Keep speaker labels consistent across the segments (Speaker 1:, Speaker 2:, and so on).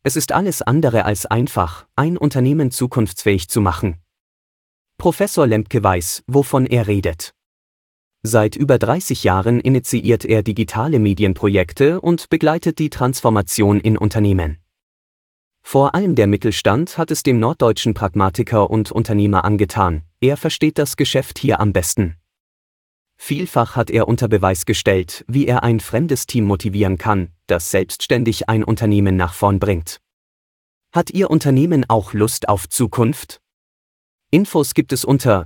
Speaker 1: Es ist alles andere als einfach, ein Unternehmen zukunftsfähig zu machen. Professor Lemke weiß, wovon er redet. Seit über 30 Jahren initiiert er digitale Medienprojekte und begleitet die Transformation in Unternehmen. Vor allem der Mittelstand hat es dem norddeutschen Pragmatiker und Unternehmer angetan, er versteht das Geschäft hier am besten. Vielfach hat er unter Beweis gestellt, wie er ein fremdes Team motivieren kann, das selbstständig ein Unternehmen nach vorn bringt. Hat Ihr Unternehmen auch Lust auf Zukunft? Infos gibt es unter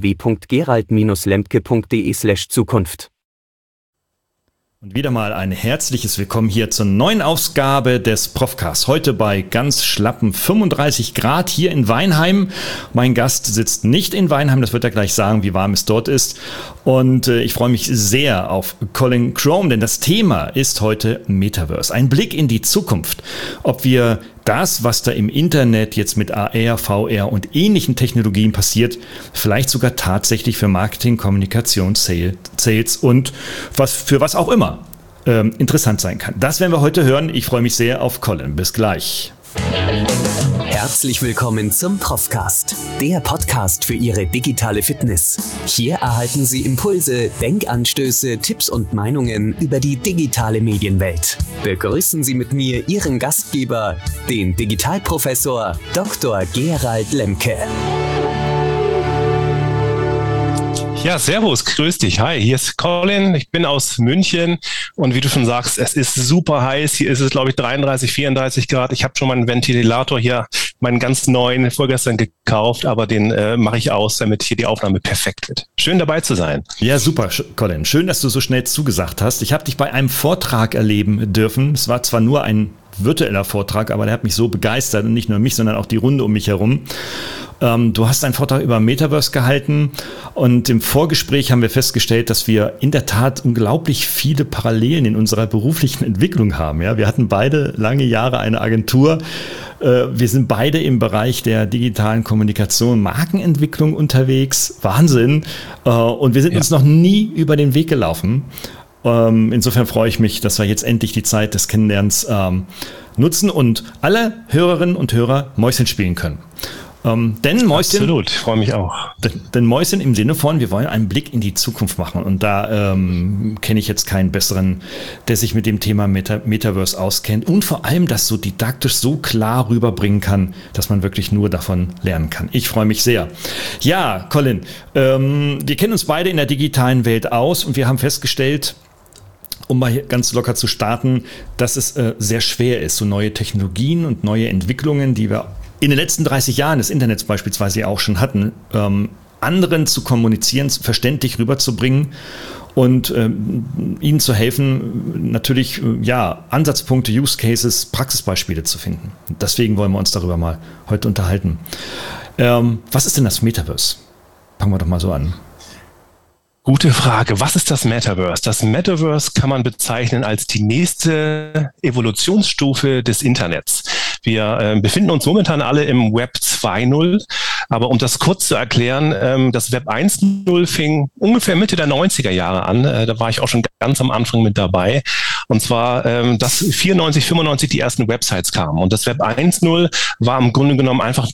Speaker 1: www.gerald-lemke.de/Zukunft.
Speaker 2: Und wieder mal ein herzliches Willkommen hier zur neuen Ausgabe des Profcast. Heute bei ganz schlappen 35 Grad hier in Weinheim. Mein Gast sitzt nicht in Weinheim, das wird er gleich sagen, wie warm es dort ist. Und ich freue mich sehr auf Colin Crome, denn das Thema ist heute Metaverse. Ein Blick in die Zukunft. Ob wir das, was da im Internet jetzt mit AR, VR und ähnlichen Technologien passiert, vielleicht sogar tatsächlich für Marketing, Kommunikation, Sales und für was auch immer interessant sein kann. Das werden wir heute hören. Ich freue mich sehr auf Colin. Bis gleich.
Speaker 1: Herzlich willkommen zum Profcast, der Podcast für Ihre digitale Fitness. Hier erhalten Sie Impulse, Denkanstöße, Tipps und Meinungen über die digitale Medienwelt. Begrüßen Sie mit mir Ihren Gastgeber, den Digitalprofessor Dr. Gerald Lemke.
Speaker 3: Ja, servus, grüß dich. Hi, hier ist Colin, ich bin aus München und wie du schon sagst, es ist super heiß. Hier ist es, glaube ich, 33, 34 Grad. Ich habe schon meinen Ventilator hier, meinen ganz neuen, vorgestern gekauft, aber den mache ich aus, damit hier die Aufnahme perfekt wird. Schön dabei zu sein.
Speaker 2: Ja, super, Colin. Schön, dass du so schnell zugesagt hast. Ich habe dich bei einem Vortrag erleben dürfen. Es war zwar nur ein virtueller Vortrag, aber der hat mich so begeistert und nicht nur mich, sondern auch die Runde um mich herum. Du hast einen Vortrag über Metaverse gehalten und im Vorgespräch haben wir festgestellt, dass wir in der Tat unglaublich viele Parallelen in unserer beruflichen Entwicklung haben. Ja, wir hatten beide lange Jahre eine Agentur. Wir sind beide im Bereich der digitalen Kommunikation, Markenentwicklung unterwegs. Wahnsinn. Und wir sind uns noch nie über den Weg gelaufen. Insofern freue ich mich, dass wir jetzt endlich die Zeit des Kennenlernens nutzen und alle Hörerinnen und Hörer Mäuschen spielen können. Denn Mäuschen,
Speaker 3: absolut, ich freue mich auch.
Speaker 2: Denn Mäuschen im Sinne von, wir wollen einen Blick in die Zukunft machen. Und da kenne ich jetzt keinen besseren, der sich mit dem Thema Metaverse auskennt und vor allem das so didaktisch so klar rüberbringen kann, dass man wirklich nur davon lernen kann. Ich freue mich sehr. Ja, Colin, wir kennen uns beide in der digitalen Welt aus und wir haben festgestellt, um mal ganz locker zu starten, dass es sehr schwer ist, so neue Technologien und neue Entwicklungen, die wir in den letzten 30 Jahren des Internets beispielsweise auch schon hatten, anderen zu kommunizieren, verständlich rüberzubringen und ihnen zu helfen, natürlich Ansatzpunkte, Use Cases, Praxisbeispiele zu finden. Und deswegen wollen wir uns darüber mal heute unterhalten. Was ist denn das Metaverse? Fangen wir doch mal so an.
Speaker 3: Gute Frage. Was ist das Metaverse? Das Metaverse kann man bezeichnen als die nächste Evolutionsstufe des Internets. Wir befinden uns momentan alle im Web 2.0, aber um das kurz zu erklären, das Web 1.0 fing ungefähr Mitte der 90er Jahre an. Da war ich auch schon ganz am Anfang mit dabei. Und zwar, dass 94, 95 die ersten Websites kamen. Und das Web 1.0 war im Grunde genommen einfach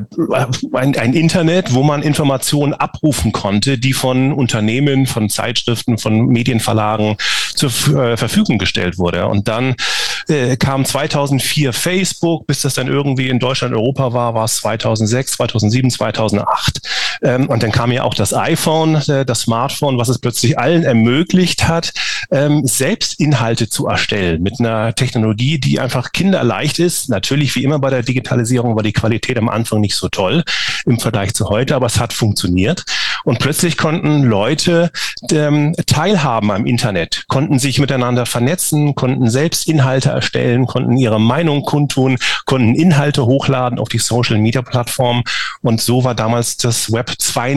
Speaker 3: ein Internet, wo man Informationen abrufen konnte, die von Unternehmen, von Zeitschriften, von Medienverlagen zur Verfügung gestellt wurde. Und dann kam 2004 Facebook, bis das dann irgendwie in Deutschland, Europa war es 2006, 2007, 2008. Und dann kam ja auch das iPhone, das Smartphone, was es plötzlich allen ermöglicht hat, selbst Inhalte zu erstellen mit einer Technologie, die einfach kinderleicht ist. Natürlich, wie immer bei der Digitalisierung, war die Qualität am Anfang nicht so toll im Vergleich zu heute, aber es hat funktioniert. Und plötzlich konnten Leute teilhaben am Internet, konnten sich miteinander vernetzen, konnten selbst Inhalte erstellen, konnten ihre Meinung kundtun, konnten Inhalte hochladen auf die Social-Media-Plattform. Und so war damals das Web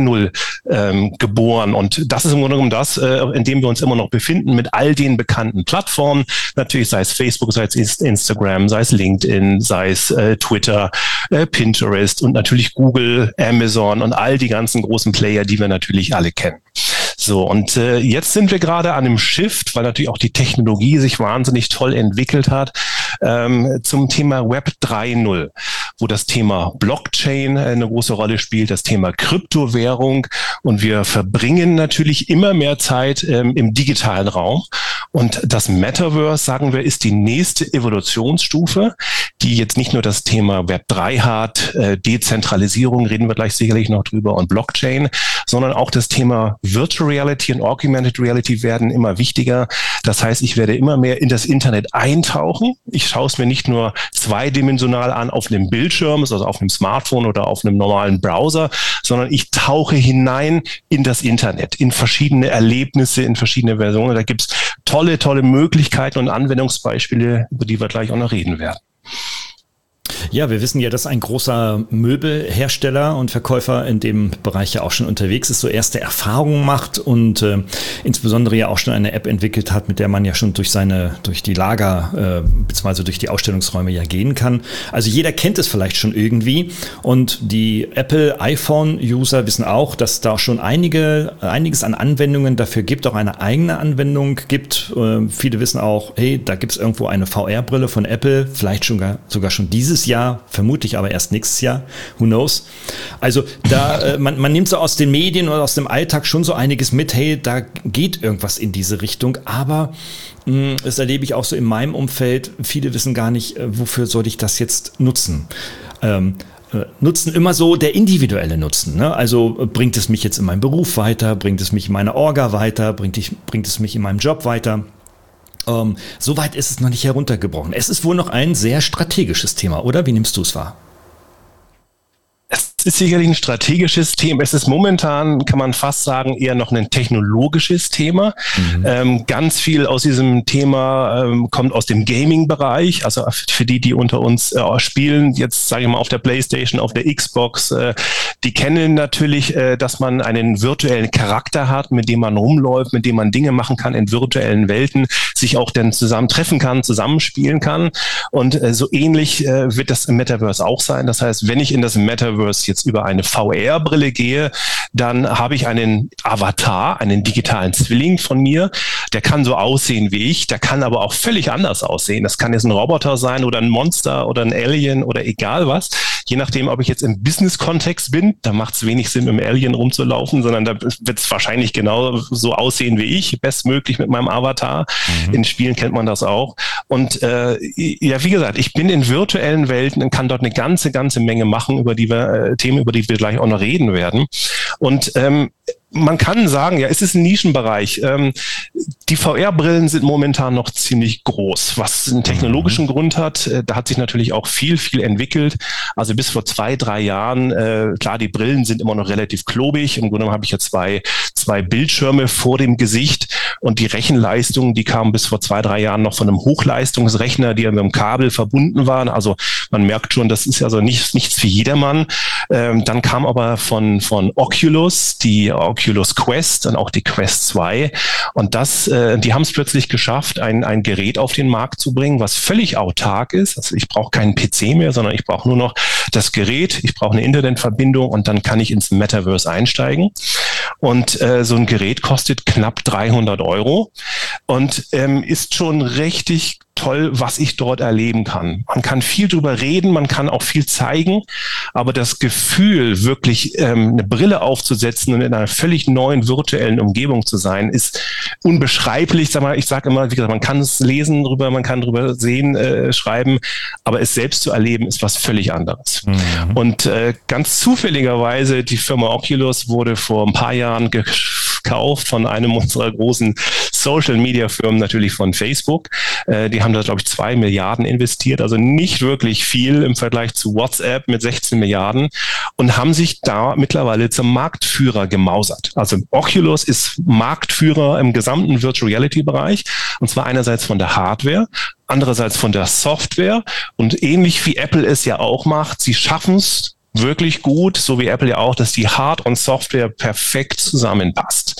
Speaker 3: 2.0 geboren. Und das ist im Grunde genommen das, in dem wir uns immer noch befinden, mit all den bekannten Plattformen. Natürlich sei es Facebook, sei es Instagram, sei es LinkedIn, sei es Twitter, Pinterest und natürlich Google, Amazon und all die ganzen großen Player, die wir natürlich alle kennen. So, und jetzt sind wir gerade an einem Shift, weil natürlich auch die Technologie sich wahnsinnig toll entwickelt hat. zum Thema Web 3.0, wo das Thema Blockchain eine große Rolle spielt, das Thema Kryptowährung, und wir verbringen natürlich immer mehr Zeit im digitalen Raum. Und das Metaverse, sagen wir, ist die nächste Evolutionsstufe, die jetzt nicht nur das Thema Web 3 hat, Dezentralisierung, reden wir gleich sicherlich noch drüber, und Blockchain, sondern auch das Thema Virtual Reality und Augmented Reality werden immer wichtiger. Das heißt, ich werde immer mehr in das Internet eintauchen. Ich schaue es mir nicht nur zweidimensional an auf einem Bildschirm, also auf einem Smartphone oder auf einem normalen Browser, sondern ich tauche hinein in das Internet, in verschiedene Erlebnisse, in verschiedene Versionen. Da gibt's tolle Möglichkeiten und Anwendungsbeispiele, über die wir gleich auch noch reden werden.
Speaker 2: Ja, wir wissen ja, dass ein großer Möbelhersteller und Verkäufer in dem Bereich ja auch schon unterwegs ist, so erste Erfahrungen macht und insbesondere ja auch schon eine App entwickelt hat, mit der man ja schon durch die Lager bzw. durch die Ausstellungsräume ja gehen kann. Also jeder kennt es vielleicht schon irgendwie, und die Apple iPhone-User wissen auch, dass da schon einiges an Anwendungen dafür gibt, auch eine eigene Anwendung gibt. Viele wissen auch, hey, da gibt es irgendwo eine VR-Brille von Apple, vielleicht sogar schon dieses Jahr, vermutlich aber erst nächstes Jahr, who knows. Also da man nimmt so aus den Medien oder aus dem Alltag schon so einiges mit, hey, da geht irgendwas in diese Richtung, aber das erlebe ich auch so in meinem Umfeld, viele wissen gar nicht, wofür soll ich das jetzt nutzen. Nutzen immer so der individuelle Nutzen, ne? Also bringt es mich jetzt in meinem Beruf weiter, bringt es mich in meiner Orga weiter, bringt es mich in meinem Job weiter. So weit ist es noch nicht heruntergebrochen. Es ist wohl noch ein sehr strategisches Thema, oder? Wie nimmst du es wahr?
Speaker 3: Es ist sicherlich ein strategisches Thema. Es ist momentan, kann man fast sagen, eher noch ein technologisches Thema. Ganz viel aus diesem Thema kommt aus dem Gaming-Bereich. Also für die unter uns spielen, jetzt sage ich mal auf der PlayStation, auf der Xbox, die kennen natürlich, dass man einen virtuellen Charakter hat, mit dem man rumläuft, mit dem man Dinge machen kann in virtuellen Welten, sich auch dann zusammen treffen kann, zusammenspielen kann. Und so ähnlich wird das im Metaverse auch sein. Das heißt, wenn ich in das Metaverse jetzt über eine VR-Brille gehe, dann habe ich einen Avatar, einen digitalen Zwilling von mir. Der kann so aussehen wie ich, der kann aber auch völlig anders aussehen. Das kann jetzt ein Roboter sein oder ein Monster oder ein Alien oder egal was. Je nachdem, ob ich jetzt im Business-Kontext bin, da macht es wenig Sinn, mit dem Alien rumzulaufen, sondern da wird es wahrscheinlich genau so aussehen wie ich, bestmöglich mit meinem Avatar. In Spielen kennt man das auch. Und ja, wie gesagt, ich bin in virtuellen Welten und kann dort eine ganze Menge machen, Themen, über die wir gleich auch noch reden werden. Und man kann sagen, ja, es ist ein Nischenbereich. Die VR-Brillen sind momentan noch ziemlich groß, was einen technologischen Grund hat. Da hat sich natürlich auch viel entwickelt. Also bis vor 2-3 Jahren, klar, die Brillen sind immer noch relativ klobig. Im Grunde genommen habe ich ja zwei Bildschirme vor dem Gesicht, und die Rechenleistung, die kam bis vor 2-3 Jahren noch von einem Hochleistungsrechner, die mit einem Kabel verbunden waren. Also man merkt schon, das ist also nichts für jedermann. Dann kam aber von Oculus, die Oculus Quest und auch die Quest 2. Und die haben es plötzlich geschafft, ein Gerät auf den Markt zu bringen, was völlig autark ist. Also ich brauche keinen PC mehr, sondern ich brauche nur noch das Gerät, ich brauche eine Internetverbindung, und dann kann ich ins Metaverse einsteigen. Und so ein Gerät kostet knapp 300 € und ist schon richtig toll, was ich dort erleben kann. Man kann viel drüber reden, man kann auch viel zeigen, aber das Gefühl, wirklich eine Brille aufzusetzen und in einer völlig neuen virtuellen Umgebung zu sein, ist unbeschreiblich. Ich sage immer, wie gesagt, man kann es lesen drüber, man kann drüber sehen, schreiben, aber es selbst zu erleben, ist was völlig anderes. Und ganz zufälligerweise, die Firma Oculus wurde vor ein paar Jahren gekauft von einem unserer großen Social-Media-Firmen, natürlich von Facebook. Die haben da, glaube ich, 2 Milliarden investiert, also nicht wirklich viel im Vergleich zu WhatsApp mit 16 Milliarden, und haben sich da mittlerweile zum Marktführer gemausert. Also Oculus ist Marktführer im gesamten Virtual Reality-Bereich, und zwar einerseits von der Hardware, andererseits von der Software, und ähnlich wie Apple es ja auch macht, sie schaffen es wirklich gut, so wie Apple ja auch, dass die Hard- und Software perfekt zusammenpasst.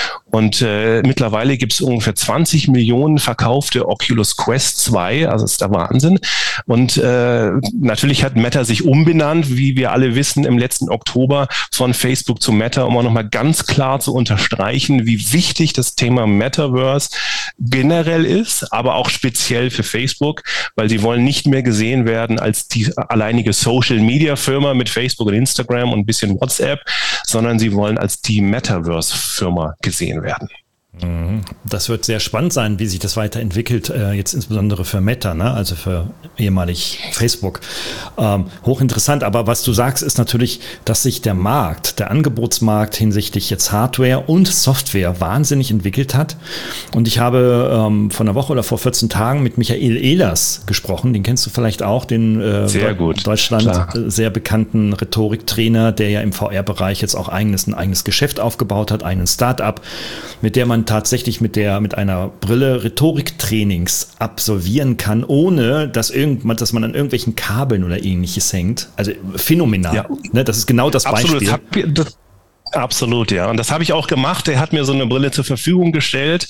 Speaker 3: Und mittlerweile gibt es ungefähr 20 Millionen verkaufte Oculus Quest 2, also das ist der Wahnsinn. Und natürlich hat Meta sich umbenannt, wie wir alle wissen, im letzten Oktober von Facebook zu Meta, um auch nochmal ganz klar zu unterstreichen, wie wichtig das Thema Metaverse generell ist, aber auch speziell für Facebook, weil sie wollen nicht mehr gesehen werden als die alleinige Social-Media-Firma mit Facebook und Instagram und ein bisschen WhatsApp, sondern sie wollen als die Metaverse-Firma gesehen werden.
Speaker 2: Das wird sehr spannend sein, wie sich das weiterentwickelt, jetzt insbesondere für Meta, ne? Also für ehemalig Facebook. Hochinteressant, aber was du sagst, ist natürlich, dass sich der Markt, der Angebotsmarkt hinsichtlich jetzt Hardware und Software wahnsinnig entwickelt hat. Und ich habe vor einer Woche oder vor 14 Tagen mit Michael Ehlers gesprochen, den kennst du vielleicht auch, den
Speaker 3: sehr gut,
Speaker 2: Deutschland
Speaker 3: klar.
Speaker 2: Sehr bekannten Rhetoriktrainer, der ja im VR-Bereich jetzt auch ein eigenes Geschäft aufgebaut hat, einen Start-up, mit der man tatsächlich mit einer Brille Rhetoriktrainings absolvieren kann, ohne dass man an irgendwelchen Kabeln oder ähnliches hängt. Also phänomenal. Ja. Ne, das ist genau das Beispiel.
Speaker 3: Absolut, ja. Und das habe ich auch gemacht. Er hat mir so eine Brille zur Verfügung gestellt.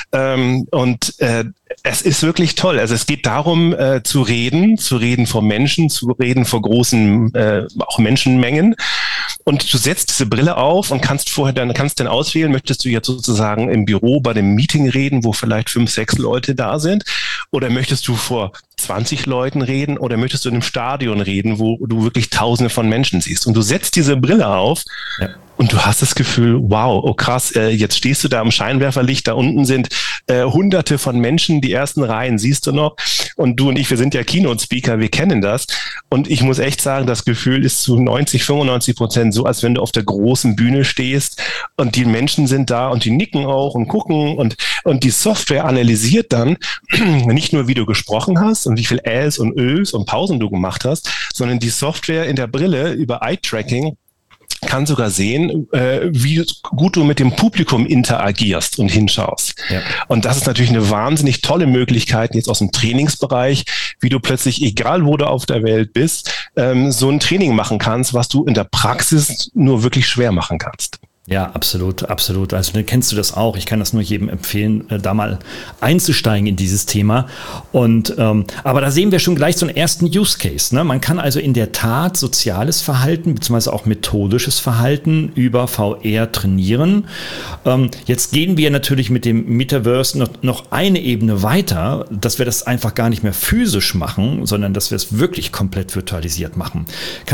Speaker 3: Es ist wirklich toll. Also es geht darum, zu reden vor Menschen, zu reden vor großen auch Menschenmengen. Und du setzt diese Brille auf und kannst dann auswählen, möchtest du jetzt sozusagen im Büro bei dem Meeting reden, wo vielleicht 5, 6 Leute da sind? Oder möchtest du vor 20 Leuten reden? Oder möchtest du in einem Stadion reden, wo du wirklich Tausende von Menschen siehst? Und du setzt diese Brille auf. Ja. Und du hast das Gefühl, wow, oh krass, jetzt stehst du da am Scheinwerferlicht, da unten sind Hunderte von Menschen, die ersten Reihen siehst du noch. Und du und ich, wir sind ja Keynote-Speaker, wir kennen das. Und ich muss echt sagen, das Gefühl ist zu 90-95% so, als wenn du auf der großen Bühne stehst und die Menschen sind da und die nicken auch und gucken und die Software analysiert dann nicht nur, wie du gesprochen hast und wie viel Äs und Ös und Pausen du gemacht hast, sondern die Software in der Brille über Eye-Tracking kann sogar sehen, wie gut du mit dem Publikum interagierst und hinschaust. Ja. Und das ist natürlich eine wahnsinnig tolle Möglichkeit jetzt aus dem Trainingsbereich, wie du plötzlich, egal wo du auf der Welt bist, so ein Training machen kannst, was du in der Praxis nur wirklich schwer machen kannst.
Speaker 2: Ja, absolut, absolut. Also kennst du das auch? Ich kann das nur jedem empfehlen, da mal einzusteigen in dieses Thema. Und aber da sehen wir schon gleich so einen ersten Use Case. Ne? Man kann also in der Tat soziales Verhalten beziehungsweise auch methodisches Verhalten über VR trainieren. Jetzt gehen wir natürlich mit dem Metaverse noch eine Ebene weiter, dass wir das einfach gar nicht mehr physisch machen, sondern dass wir es wirklich komplett virtualisiert machen.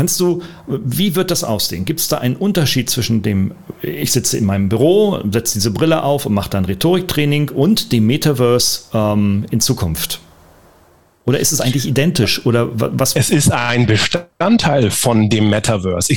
Speaker 2: Wie wird das aussehen? Gibt es da einen Unterschied zwischen dem ich sitze in meinem Büro, setze diese Brille auf und mache dann Rhetoriktraining und dem Metaverse in Zukunft? Oder ist es eigentlich identisch? Oder was?
Speaker 3: Es ist ein Bestandteil von dem Metaverse.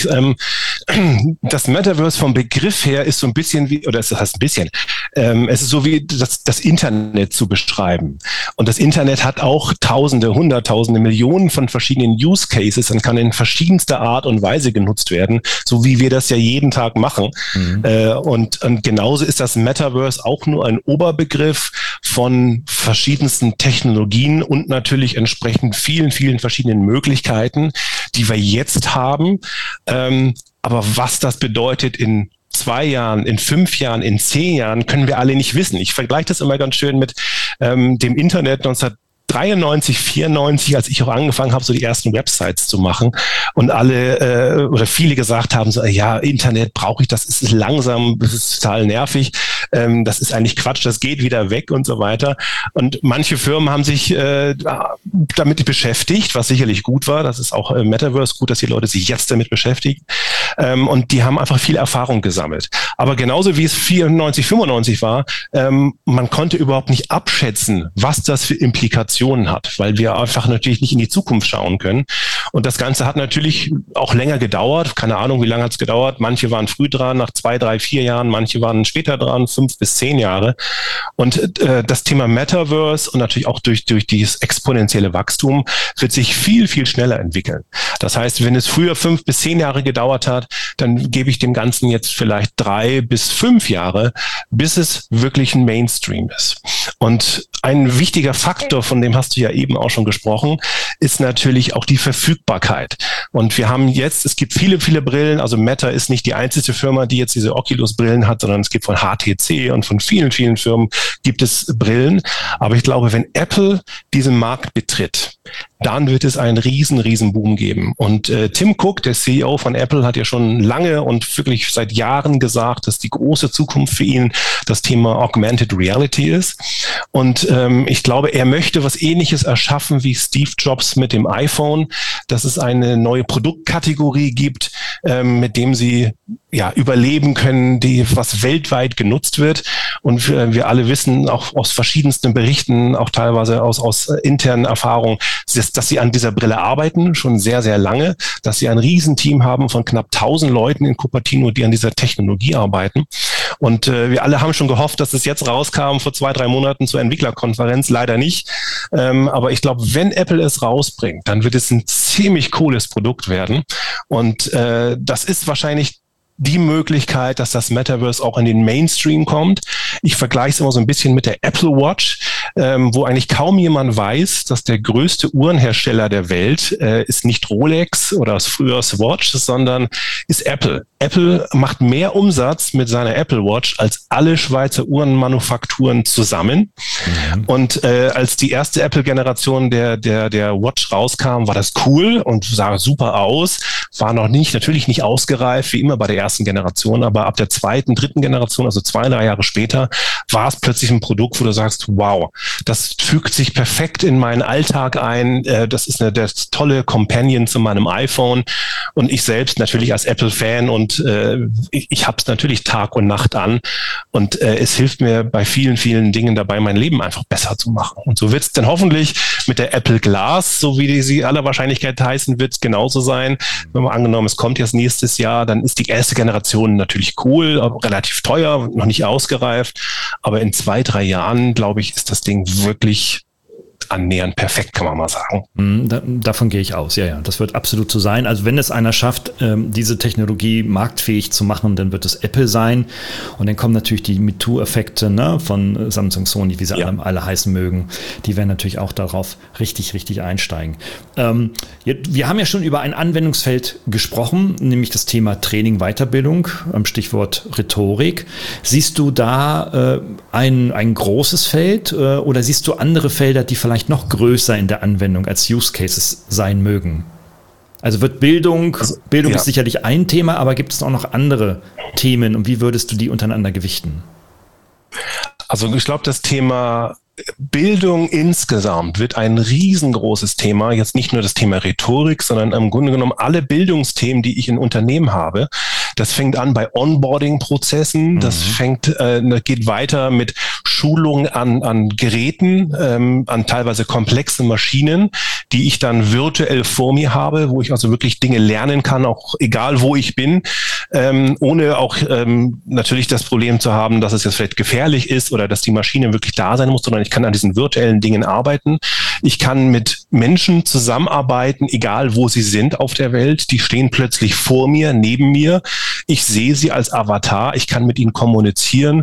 Speaker 3: Das Metaverse vom Begriff her ist so ein bisschen wie, oder es heißt ein bisschen, es ist so wie das Internet zu beschreiben. Und das Internet hat auch Tausende, Hunderttausende, Millionen von verschiedenen Use Cases und kann in verschiedenster Art und Weise genutzt werden, so wie wir das ja jeden Tag machen. Mhm. Und genauso ist das Metaverse auch nur ein Oberbegriff von verschiedensten Technologien und natürlich entsprechend vielen, vielen verschiedenen Möglichkeiten, die wir jetzt haben. Aber was das bedeutet in 2 Jahren, in 5 Jahren, in 10 Jahren, können wir alle nicht wissen. Ich vergleiche das immer ganz schön mit dem Internet 1993, 94, als ich auch angefangen habe, so die ersten Websites zu machen und alle oder viele gesagt haben, so ja, Internet brauche ich, das ist langsam, das ist total nervig, das ist eigentlich Quatsch, das geht wieder weg und so weiter. Und manche Firmen haben sich damit beschäftigt, was sicherlich gut war. Das ist auch Metaverse gut, dass die Leute sich jetzt damit beschäftigen. Und die haben einfach viel Erfahrung gesammelt. Aber genauso wie es 94, 95 war, man konnte überhaupt nicht abschätzen, was das für Implikationen hat, weil wir einfach natürlich nicht in die Zukunft schauen können. Und das Ganze hat natürlich auch länger gedauert. Keine Ahnung, wie lange hat es gedauert. Manche waren früh dran, nach 2, 3, 4 Jahren. Manche waren später dran, 5 bis 10 Jahre. Und das Thema Metaverse und natürlich auch durch dieses exponentielle Wachstum wird sich viel, viel schneller entwickeln. Das heißt, wenn es früher 5 bis 10 Jahre gedauert hat, dann gebe ich dem Ganzen jetzt vielleicht 3 bis 5 Jahre, bis es wirklich ein Mainstream ist. Und ein wichtiger Faktor, von dem hast du ja eben auch schon gesprochen, ist natürlich auch die Verfügbarkeit Verfügbarkeit. Und wir haben jetzt, es gibt viele, viele Brillen, also Meta ist nicht die einzige Firma, die jetzt diese Oculus-Brillen hat, sondern es gibt von HTC und von vielen, vielen Firmen gibt es Brillen. Aber ich glaube, wenn Apple diesen Markt betritt, dann wird es einen riesen Boom geben. Und Tim Cook, der CEO von Apple, hat ja schon lange und wirklich seit Jahren gesagt, dass die große Zukunft für ihn das Thema Augmented Reality ist. Und ich glaube, er möchte was Ähnliches erschaffen wie Steve Jobs mit dem iPhone, dass es eine neue Produktkategorie gibt, mit dem sie überleben können, was weltweit genutzt wird. Und wir alle wissen auch aus verschiedensten Berichten, auch teilweise aus internen Erfahrungen, dass sie an dieser Brille arbeiten, schon sehr, sehr lange, dass sie ein Riesenteam haben von knapp 1000 Leuten in Cupertino, die an dieser Technologie arbeiten. Und wir alle haben schon gehofft, dass es jetzt rauskam vor 2-3 Monaten zur Entwicklerkonferenz, leider nicht. Aber ich glaube, wenn Apple es rausbringt, dann wird es ein ziemlich cooles Produkt werden. Und das ist wahrscheinlich die Möglichkeit, dass das Metaverse auch in den Mainstream kommt. Ich vergleiche es immer so ein bisschen mit der Apple Watch, wo eigentlich kaum jemand weiß, dass der größte Uhrenhersteller der Welt ist nicht Rolex oder früher Swatch, sondern ist Apple. Apple macht mehr Umsatz mit seiner Apple Watch als alle Schweizer Uhrenmanufakturen zusammen. Mhm. Und als die erste Apple-Generation der Watch rauskam, war das cool und sah super aus, war natürlich nicht ausgereift, wie immer bei der ersten Generation, aber ab der zweiten, dritten Generation, also 2-3 Jahre später, war es plötzlich ein Produkt, wo du sagst, wow, das fügt sich perfekt in meinen Alltag ein, das ist der tolle Companion zu meinem iPhone und ich selbst natürlich als Apple-Fan und ich habe es natürlich Tag und Nacht an und es hilft mir bei vielen, vielen Dingen dabei, mein Leben einfach besser zu machen. Und so wird es dann hoffentlich mit der Apple Glass, so wie sie aller Wahrscheinlichkeit heißen wird, genauso sein. Wenn man angenommen, es kommt jetzt nächstes Jahr, dann ist die erste Generation natürlich cool, relativ teuer, noch nicht ausgereift. Aber in 2-3 Jahren, glaube ich, ist das Ding wirklich annähernd perfekt, kann man mal sagen.
Speaker 2: Davon gehe ich aus, ja. Das wird absolut so sein. Also wenn es einer schafft, diese Technologie marktfähig zu machen, dann wird es Apple sein. Und dann kommen natürlich die MeToo-Effekte von Samsung, Sony, wie sie alle heißen mögen. Die werden natürlich auch darauf richtig einsteigen. Wir haben ja schon über ein Anwendungsfeld gesprochen, nämlich das Thema Training, Weiterbildung, am Stichwort Rhetorik. Siehst du da ein großes Feld oder siehst du andere Felder, die vielleicht noch größer in der Anwendung als Use Cases sein mögen? Also wird Bildung ist sicherlich ein Thema, aber gibt es auch noch andere Themen und wie würdest du die untereinander gewichten?
Speaker 3: Also ich glaube, das Thema Bildung insgesamt wird ein riesengroßes Thema. Jetzt nicht nur das Thema Rhetorik, sondern im Grunde genommen alle Bildungsthemen, die ich in Unternehmen habe. Das fängt an bei Onboarding-Prozessen. Das geht weiter mit Schulungen an Geräten, an teilweise komplexen Maschinen, die ich dann virtuell vor mir habe, wo ich also wirklich Dinge lernen kann, auch egal wo ich bin, ohne auch natürlich das Problem zu haben, dass es jetzt vielleicht gefährlich ist oder dass die Maschine wirklich da sein muss, sondern ich kann an diesen virtuellen Dingen arbeiten. Ich kann mit Menschen zusammenarbeiten, egal wo sie sind auf der Welt. Die stehen plötzlich vor mir, neben mir. Ich sehe sie als Avatar. Ich kann mit ihnen kommunizieren.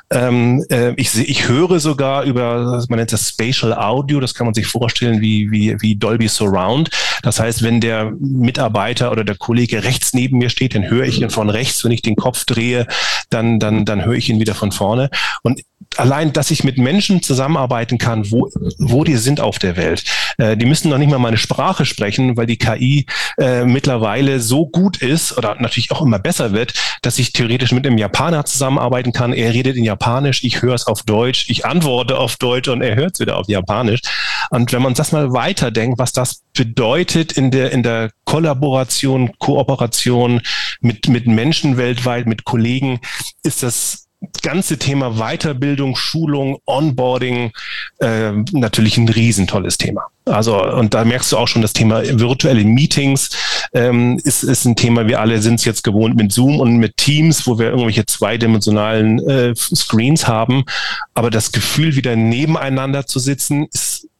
Speaker 3: Ich höre sogar über, man nennt das Spatial Audio. Das kann man sich vorstellen wie Dolby Surround. Das heißt, wenn der Mitarbeiter oder der Kollege rechts neben mir steht, dann höre ich ihn von rechts. Wenn ich den Kopf drehe, dann höre ich ihn wieder von vorne. Und allein, dass ich mit Menschen zusammenarbeiten kann, wo die sind auf der Welt. Die müssen noch nicht mal meine Sprache sprechen, weil die KI mittlerweile so gut ist oder natürlich auch immer besser wird, dass ich theoretisch mit einem Japaner zusammenarbeiten kann. Er redet in Japanisch, ich höre es auf Deutsch, ich antworte auf Deutsch und er hört es wieder auf Japanisch. Und wenn man das mal weiterdenkt, was das bedeutet in der Kollaboration, Kooperation mit Menschen weltweit, mit Kollegen, ist das ganze Thema Weiterbildung, Schulung, Onboarding natürlich ein riesentolles Thema. Also, und da merkst du auch schon, das Thema virtuelle Meetings ist ein Thema, wir alle sind es jetzt gewohnt mit Zoom und mit Teams, wo wir irgendwelche zweidimensionalen Screens haben. Aber das Gefühl, wieder nebeneinander zu sitzen, ist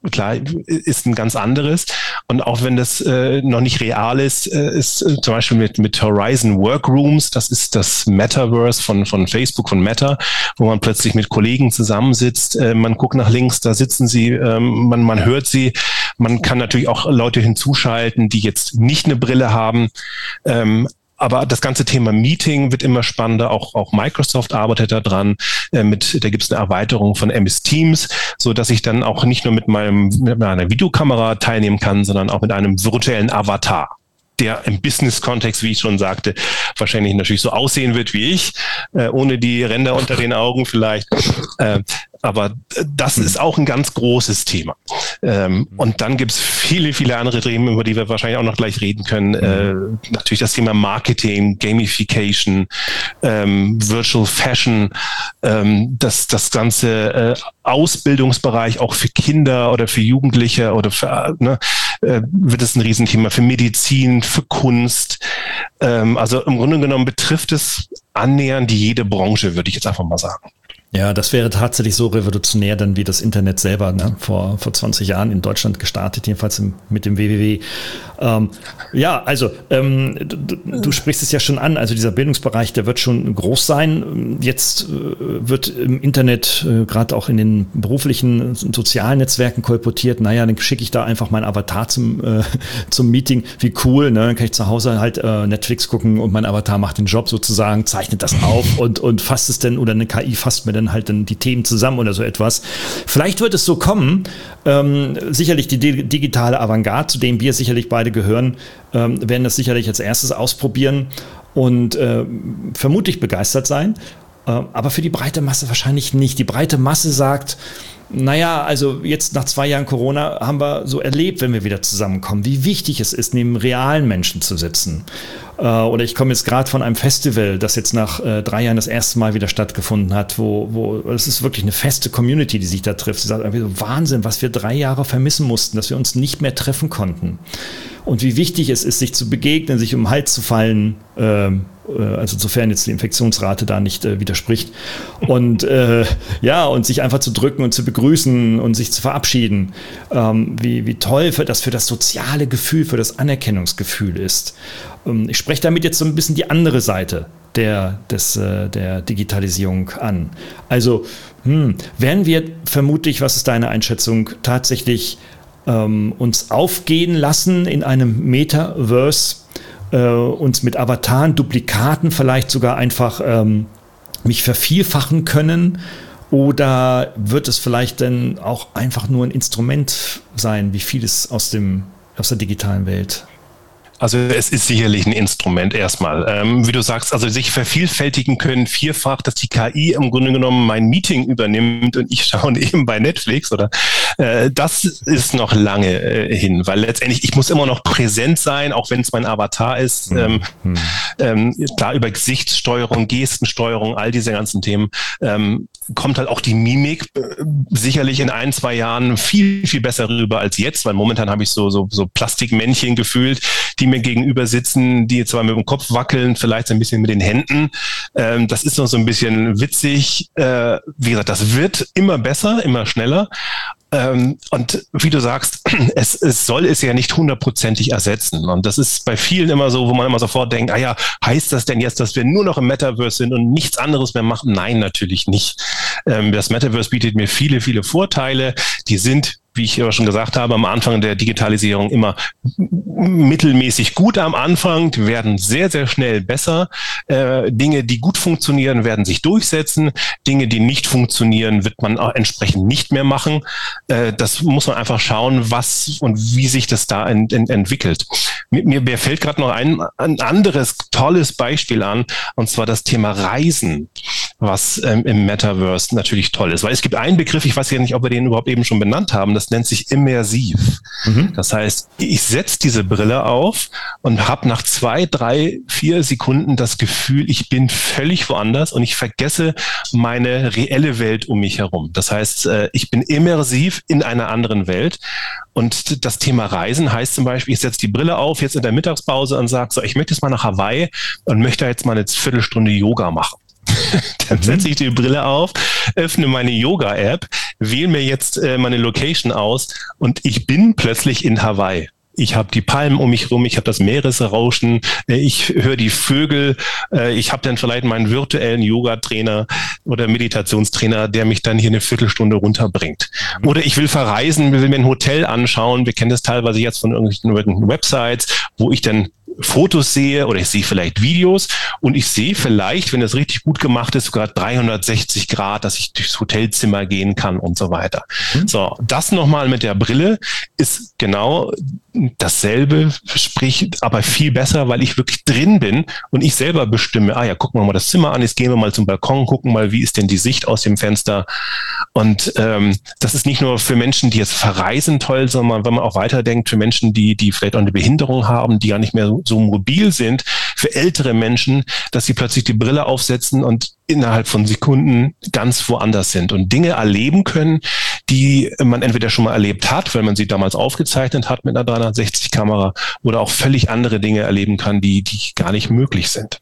Speaker 3: klar, ist ein ganz anderes. Und auch wenn das noch nicht real ist, ist zum Beispiel mit Horizon Workrooms, das ist das Metaverse von Facebook, von Meta, wo man plötzlich mit Kollegen zusammensitzt, man guckt nach links, da sitzen sie, man hört sie, man kann natürlich auch Leute hinzuschalten, die jetzt nicht eine Brille haben. Aber das ganze Thema Meeting wird immer spannender. Auch Microsoft arbeitet da dran. Da gibt es eine Erweiterung von MS Teams, so dass ich dann auch nicht nur mit meiner Videokamera teilnehmen kann, sondern auch mit einem virtuellen Avatar, der im Business-Kontext, wie ich schon sagte, wahrscheinlich natürlich so aussehen wird wie ich, ohne die Ränder unter den Augen vielleicht. Aber das ist auch ein ganz großes Thema. Und dann gibt es viele, viele andere Themen, über die wir wahrscheinlich auch noch gleich reden können. Natürlich das Thema Marketing, Gamification, Virtual Fashion, das ganze Ausbildungsbereich auch für Kinder oder für Jugendliche oder wird es ein Riesenthema für Medizin, für Kunst. Also im Grunde genommen betrifft es annähernd jede Branche, würde ich jetzt einfach mal sagen.
Speaker 2: Ja, das wäre tatsächlich so revolutionär dann wie das Internet selber, ne? Vor 20 Jahren in Deutschland gestartet, jedenfalls mit dem WWW. Du sprichst es ja schon an, also dieser Bildungsbereich, der wird schon groß sein. Jetzt wird im Internet, gerade auch in den beruflichen sozialen Netzwerken kolportiert, naja, dann schicke ich da einfach meinen Avatar zum Meeting, wie cool, ne? Dann kann ich zu Hause halt Netflix gucken und mein Avatar macht den Job sozusagen, zeichnet das auf und fasst es denn, oder eine KI fasst mir dann halt dann die Themen zusammen oder so etwas. Vielleicht wird es so kommen, sicherlich die digitale Avantgarde, zu dem wir sicherlich beide gehören, werden das sicherlich als erstes ausprobieren und vermutlich begeistert sein, aber für die breite Masse wahrscheinlich nicht. Die breite Masse sagt, naja, also jetzt nach 2 Jahren Corona haben wir so erlebt, wenn wir wieder zusammenkommen, wie wichtig es ist, neben realen Menschen zu sitzen. Oder ich komme jetzt gerade von einem Festival, das jetzt nach 3 Jahren das erste Mal wieder stattgefunden hat, wo es ist wirklich eine feste Community, die sich da trifft. Sie sagt einfach so, Wahnsinn, was wir 3 Jahre vermissen mussten, dass wir uns nicht mehr treffen konnten. Und wie wichtig es ist, sich zu begegnen, sich um den Hals zu fallen, also sofern jetzt die Infektionsrate da nicht widerspricht. Und und sich einfach zu drücken und zu begrüßen und sich zu verabschieden. Wie toll das für das soziale Gefühl, für das Anerkennungsgefühl ist. Ich spreche damit jetzt so ein bisschen die andere Seite der Digitalisierung an. Also werden wir vermutlich, was ist deine Einschätzung, tatsächlich uns aufgehen lassen in einem Metaverse, uns mit Avataren, Duplikaten vielleicht sogar einfach mich vervielfachen können? Oder wird es vielleicht dann auch einfach nur ein Instrument sein, wie vieles aus der digitalen Welt?
Speaker 3: Also es ist sicherlich ein Instrument erstmal. Wie du sagst, also sich vervielfältigen können vierfach, dass die KI im Grunde genommen mein Meeting übernimmt und ich schaue eben bei Netflix oder das ist noch lange hin, weil letztendlich ich muss immer noch präsent sein, auch wenn es mein Avatar ist. Klar, über Gesichtssteuerung, Gestensteuerung, all diese ganzen Themen kommt halt auch die Mimik sicherlich in 1, 2 Jahren viel, viel besser rüber als jetzt, weil momentan habe ich so Plastikmännchen gefühlt, die mir gegenüber sitzen, die zwar mit dem Kopf wackeln, vielleicht ein bisschen mit den Händen. Das ist noch so ein bisschen witzig. Wie gesagt, das wird immer besser, immer schneller. Und wie du sagst, es soll es ja nicht 100%ig ersetzen. Und das ist bei vielen immer so, wo man immer sofort denkt, heißt das denn jetzt, dass wir nur noch im Metaverse sind und nichts anderes mehr machen? Nein, natürlich nicht. Das Metaverse bietet mir viele, viele Vorteile. Die sind, wie ich ja schon gesagt habe, am Anfang der Digitalisierung immer mittelmäßig gut am Anfang, die werden sehr, sehr schnell besser. Dinge, die gut funktionieren, werden sich durchsetzen. Dinge, die nicht funktionieren, wird man auch entsprechend nicht mehr machen. Das muss man einfach schauen, was und wie sich das da entwickelt. Mir fällt gerade noch ein anderes tolles Beispiel an, und zwar das Thema Reisen, was im Metaverse natürlich toll ist. Weil es gibt einen Begriff, ich weiß ja nicht, ob wir den überhaupt eben schon benannt haben, das nennt sich immersiv. Das heißt, ich setze diese Brille auf und habe nach 2, 3, 4 Sekunden das Gefühl, ich bin völlig woanders und ich vergesse meine reelle Welt um mich herum. Das heißt, ich bin immersiv in einer anderen Welt. Und das Thema Reisen heißt zum Beispiel, ich setze die Brille auf, jetzt in der Mittagspause und sage so, ich möchte jetzt mal nach Hawaii und möchte jetzt mal eine Viertelstunde Yoga machen. Dann setze ich die Brille auf, öffne meine Yoga-App, wähle mir jetzt meine Location aus und ich bin plötzlich in Hawaii. Ich habe die Palmen um mich rum, ich habe das Meeresrauschen, ich höre die Vögel, ich habe dann vielleicht meinen virtuellen Yoga-Trainer oder Meditationstrainer, der mich dann hier eine Viertelstunde runterbringt. Oder ich will verreisen, will mir ein Hotel anschauen. Wir kennen das teilweise jetzt von irgendwelchen Websites, wo ich dann Fotos sehe oder ich sehe vielleicht Videos und ich sehe vielleicht, wenn das richtig gut gemacht ist, sogar 360 Grad, dass ich durchs Hotelzimmer gehen kann und so weiter. So, das nochmal mit der Brille ist genau dasselbe, sprich aber viel besser, weil ich wirklich drin bin und ich selber bestimme, gucken wir mal das Zimmer an, jetzt gehen wir mal zum Balkon, gucken mal, wie ist denn die Sicht aus dem Fenster. Und das ist nicht nur für Menschen, die jetzt verreisen toll, sondern wenn man auch weiterdenkt, für Menschen, die vielleicht auch eine Behinderung haben, die gar nicht mehr so mobil sind, für ältere Menschen, dass sie plötzlich die Brille aufsetzen und innerhalb von Sekunden ganz woanders sind und Dinge erleben können, die man entweder schon mal erlebt hat, weil man sie damals aufgezeichnet hat mit einer 360-Kamera oder auch völlig andere Dinge erleben kann, die gar nicht möglich sind.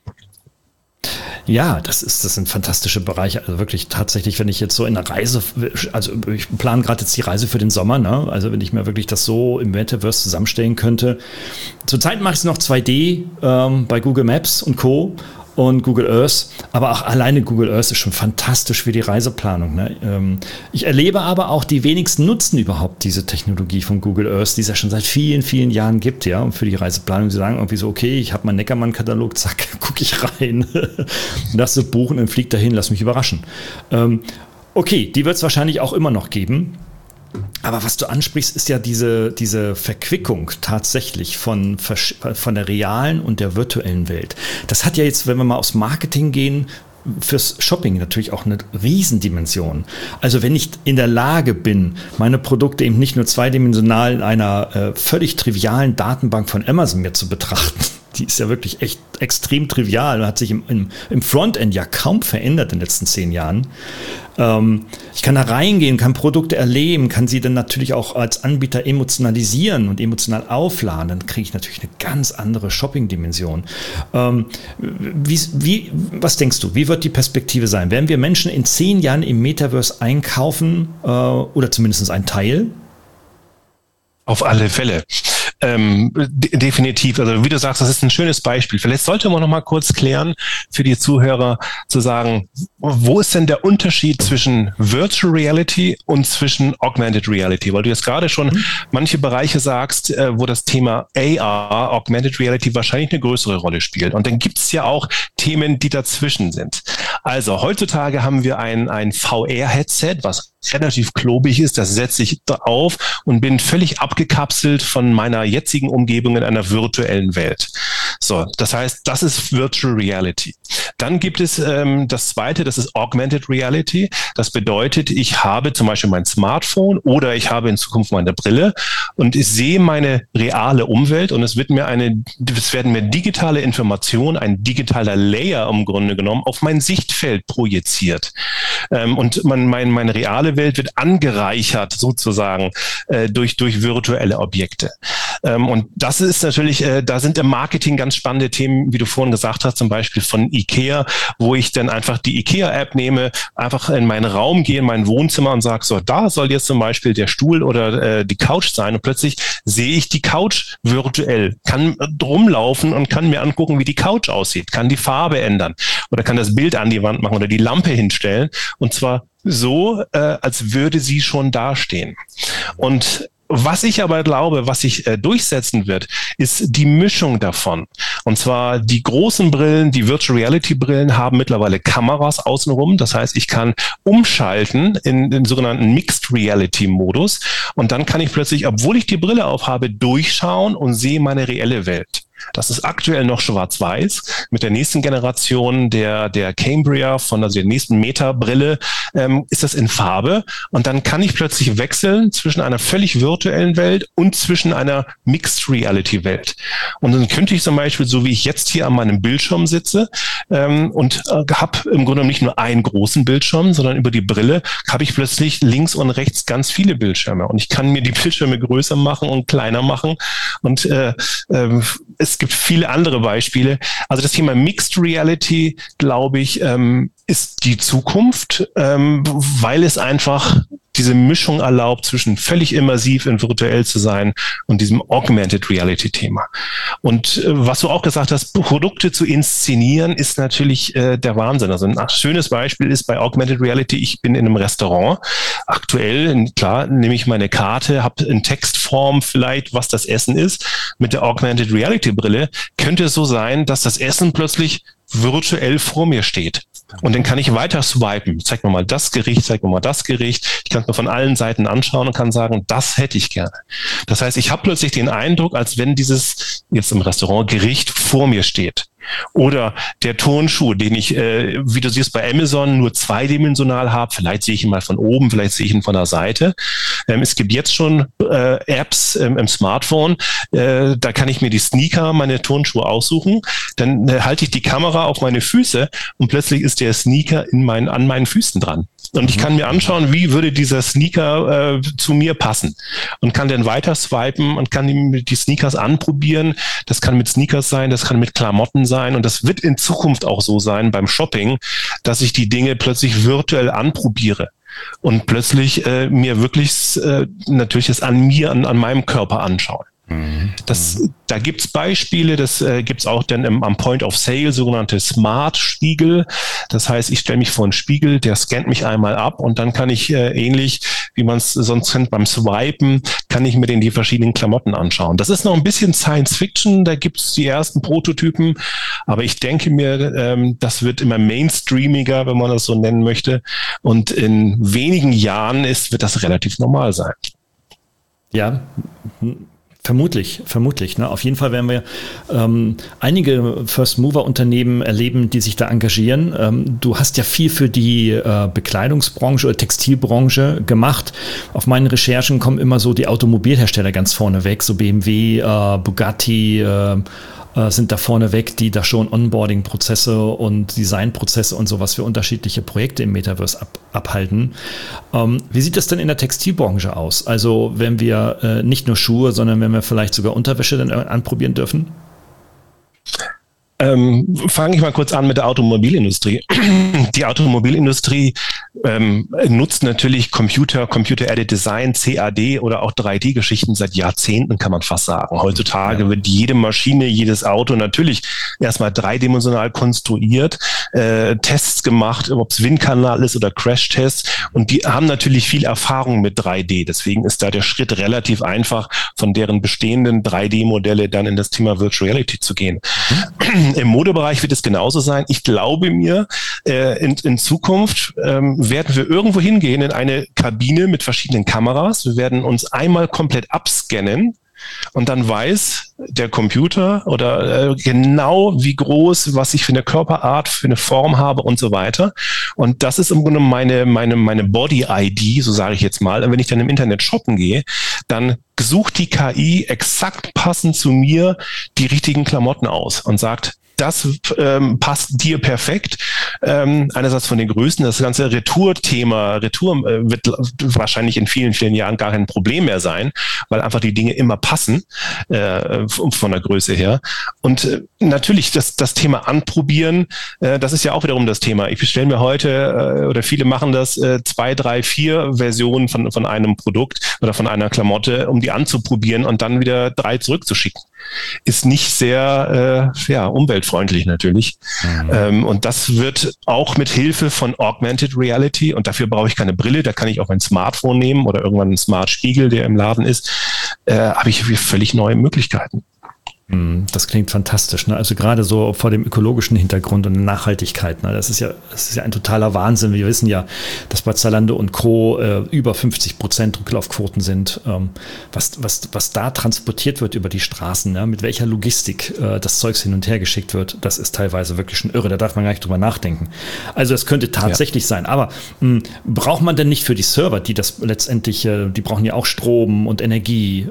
Speaker 2: Ja, das sind fantastische Bereiche. Also wirklich tatsächlich, wenn ich jetzt so in einer Reise, also ich plane gerade jetzt die Reise für den Sommer, ne? Also wenn ich mir wirklich das so im Metaverse zusammenstellen könnte. Zurzeit mache ich es noch 2D bei Google Maps und Co. und Google Earth, aber auch alleine Google Earth ist schon fantastisch für die Reiseplanung. Ne? Ich erlebe aber auch, die wenigsten nutzen überhaupt diese Technologie von Google Earth, die es ja schon seit vielen, vielen Jahren gibt, ja, und für die Reiseplanung. Sie sagen irgendwie so, okay, ich habe meinen Neckermann-Katalog, zack, gucke ich rein, lass es buchen und flieg dahin, lass mich überraschen. Okay, die wird es wahrscheinlich auch immer noch geben. Aber was du ansprichst, ist ja diese Verquickung tatsächlich von der realen und der virtuellen Welt. Das hat ja jetzt, wenn wir mal aufs Marketing gehen, fürs Shopping natürlich auch eine Riesendimension. Also wenn ich in der Lage bin, meine Produkte eben nicht nur zweidimensional in einer völlig trivialen Datenbank von Amazon mir zu betrachten, die ist ja wirklich echt extrem trivial und hat sich im Frontend ja kaum verändert in den letzten 10 Jahren. Ich kann da reingehen, kann Produkte erleben, kann sie dann natürlich auch als Anbieter emotionalisieren und emotional aufladen. Dann kriege ich natürlich eine ganz andere Shopping-Dimension. Was denkst du, wie wird die Perspektive sein? Werden wir Menschen in 10 Jahren im Metaverse einkaufen oder zumindest ein Teil?
Speaker 3: Auf alle Fälle. Definitiv. Also wie du sagst, das ist ein schönes Beispiel. Vielleicht sollte man noch mal kurz klären für die Zuhörer zu sagen, wo ist denn der Unterschied zwischen Virtual Reality und zwischen Augmented Reality? Weil du jetzt gerade schon manche Bereiche sagst, wo das Thema AR, Augmented Reality, wahrscheinlich eine größere Rolle spielt. Und dann gibt es ja auch Themen, die dazwischen sind. Also heutzutage haben wir ein VR-Headset, was relativ klobig ist, das setze ich auf und bin völlig abgekapselt von meiner jetzigen Umgebung in einer virtuellen Welt. So, das heißt, das ist Virtual Reality. Dann gibt es das zweite, das ist Augmented Reality. Das bedeutet, ich habe zum Beispiel mein Smartphone oder ich habe in Zukunft meine Brille und ich sehe meine reale Umwelt und es werden mir digitale Informationen, ein digitaler Layer im Grunde genommen auf mein Sichtfeld projiziert. Und meine reale Welt wird angereichert sozusagen durch virtuelle Objekte. Und das ist natürlich, da sind im Marketing ganz spannende Themen, wie du vorhin gesagt hast, zum Beispiel von IKEA, wo ich dann einfach die IKEA-App nehme, einfach in meinen Raum gehe, in mein Wohnzimmer und sage, so, da soll jetzt zum Beispiel der Stuhl oder die Couch sein und plötzlich sehe ich die Couch virtuell, kann rumlaufen und kann mir angucken, wie die Couch aussieht, kann die Farbe ändern oder kann das Bild an die Wand machen oder die Lampe hinstellen und zwar so, als würde sie schon dastehen. Und was ich aber glaube, was sich durchsetzen wird, ist die Mischung davon. Und zwar die großen Brillen, die Virtual Reality Brillen haben mittlerweile Kameras außenrum. Das heißt, ich kann umschalten in den sogenannten Mixed Reality Modus. Und dann kann ich plötzlich, obwohl ich die Brille aufhabe, durchschauen und sehe meine reelle Welt. Das ist aktuell noch schwarz-weiß. Mit der nächsten Generation der Cambria der nächsten Meta-Brille ist das in Farbe. Und dann kann ich plötzlich wechseln zwischen einer völlig virtuellen Welt und zwischen einer Mixed-Reality-Welt. Und dann könnte ich zum Beispiel, so wie ich jetzt hier an meinem Bildschirm sitze und habe im Grunde nicht nur einen großen Bildschirm, sondern über die Brille habe ich plötzlich links und rechts ganz viele Bildschirme. Und ich kann mir die Bildschirme größer machen und kleiner machen. Und es gibt viele andere Beispiele. Also das Thema Mixed Reality, glaube ich, ist die Zukunft, weil es einfach diese Mischung erlaubt zwischen völlig immersiv und virtuell zu sein und diesem Augmented Reality Thema. Und was du auch gesagt hast, Produkte zu inszenieren, ist natürlich der Wahnsinn. Also ein schönes Beispiel ist bei Augmented Reality, ich bin in einem Restaurant. Aktuell, klar, nehme ich meine Karte, habe in Textform vielleicht, was das Essen ist. Mit der Augmented Reality Brille könnte es so sein, dass das Essen plötzlich virtuell vor mir steht. Und dann kann ich weiter swipen. Zeig mir mal das Gericht, zeig mir mal das Gericht. Ich kann es mir von allen Seiten anschauen und kann sagen, das hätte ich gerne. Das heißt, ich habe plötzlich den Eindruck, als wenn dieses jetzt im Restaurant Gericht vor mir steht. Oder der Turnschuh, den ich, wie du siehst, bei Amazon nur zweidimensional habe. Vielleicht sehe ich ihn mal von oben, vielleicht sehe ich ihn von der Seite. Es gibt jetzt schon Apps im Smartphone. Da kann ich mir die Sneaker, meine Turnschuhe aussuchen. Dann halte ich die Kamera auf meine Füße und plötzlich ist der Sneaker an meinen Füßen dran. Und ich kann mir anschauen, wie würde dieser Sneaker zu mir passen. Und kann dann weiter swipen und kann die Sneakers anprobieren. Das kann mit Sneakers sein, das kann mit Klamotten sein. Und das wird in Zukunft auch so sein beim Shopping, dass ich die Dinge plötzlich virtuell anprobiere. Und plötzlich mir wirklich natürlich es an meinem Körper anschaue. Da gibt's Beispiele, das gibt's auch dann am Point of Sale, sogenannte Smart-Spiegel. Das heißt, ich stelle mich vor einen Spiegel, der scannt mich einmal ab und dann kann ich ähnlich, wie man es sonst kennt beim Swipen, kann ich mir die verschiedenen Klamotten anschauen. Das ist noch ein bisschen Science-Fiction, da gibt's die ersten Prototypen, aber ich denke mir, das wird immer mainstreamiger, wenn man das so nennen möchte. Und in wenigen Jahren wird das relativ normal sein.
Speaker 2: Ja, vermutlich. Ne? Auf jeden Fall werden wir einige First-Mover-Unternehmen erleben, die sich da engagieren. Du hast ja viel für die Bekleidungsbranche oder Textilbranche gemacht. Auf meinen Recherchen kommen immer so die Automobilhersteller ganz vorne weg, so BMW, Bugatti, sind da vorne weg, die da schon Onboarding-Prozesse und Designprozesse und sowas für unterschiedliche Projekte im Metaverse abhalten. Wie sieht das denn in der Textilbranche aus? Also wenn wir nicht nur Schuhe, sondern wenn wir vielleicht sogar Unterwäsche dann anprobieren dürfen?
Speaker 3: Fange ich mal kurz an mit der Automobilindustrie. Die Automobilindustrie nutzt natürlich Computer-Aided Design, CAD oder auch 3D-Geschichten seit Jahrzehnten, kann man fast sagen. Heutzutage wird jede Maschine, jedes Auto natürlich erstmal dreidimensional konstruiert, Tests gemacht, ob es Windkanal ist oder Crash-Tests. Und die haben natürlich viel Erfahrung mit 3D. Deswegen ist da der Schritt relativ einfach, von deren bestehenden 3D-Modelle dann in das Thema Virtual Reality zu gehen. Im Modebereich wird es genauso sein. Ich glaube mir, in Zukunft werden wir irgendwo hingehen in eine Kabine mit verschiedenen Kameras. Wir werden uns einmal komplett abscannen und dann weiß der Computer oder genau wie groß, was ich für eine Körperart, für eine Form habe und so weiter. Und das ist im Grunde meine Body-ID, so sage ich jetzt mal. Und wenn ich dann im Internet shoppen gehe, dann sucht die KI exakt passend zu mir die richtigen Klamotten aus und sagt, das passt dir perfekt. Einerseits von den Größen, das ganze Retour-Thema, wird wahrscheinlich in vielen, vielen Jahren gar kein Problem mehr sein, weil einfach die Dinge immer passen von der Größe her. Und natürlich das Thema Anprobieren, das ist ja auch wiederum das Thema. Ich bestelle mir heute, oder viele machen das, 2, 3, 4 Versionen von einem Produkt oder von einer Klamotte, um die anzuprobieren und dann wieder 3 zurückzuschicken. Ist nicht sehr umweltfreundlich natürlich. Und das wird auch mit Hilfe von Augmented Reality, und dafür brauche ich keine Brille, da kann ich auch mein Smartphone nehmen oder irgendwann einen Smart Spiegel, der im Laden ist, habe ich völlig neue Möglichkeiten.
Speaker 2: Das klingt fantastisch, ne? Also gerade so vor dem ökologischen Hintergrund und der Nachhaltigkeit, ne? Das ist ja ein totaler Wahnsinn. Wir wissen ja, dass bei Zalando und Co. Über 50% Rücklaufquoten sind. Was da transportiert wird über die Straßen, ne? Mit welcher Logistik das Zeugs hin und her geschickt wird, das ist teilweise wirklich schon irre. Da darf man gar nicht drüber nachdenken. Also es könnte tatsächlich sein. Aber braucht man denn nicht für die Server, die das letztendlich, die brauchen ja auch Strom und Energie.